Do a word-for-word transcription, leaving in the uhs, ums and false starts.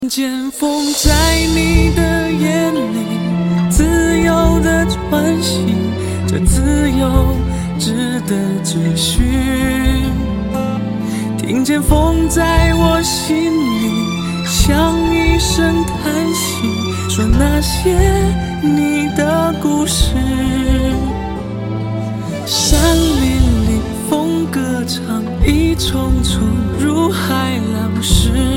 见风在你的眼里自由的穿行，这自由值得追寻。听见风在我心里像一声叹息，说那些你的故事。山林里风歌唱，一重重如海浪石。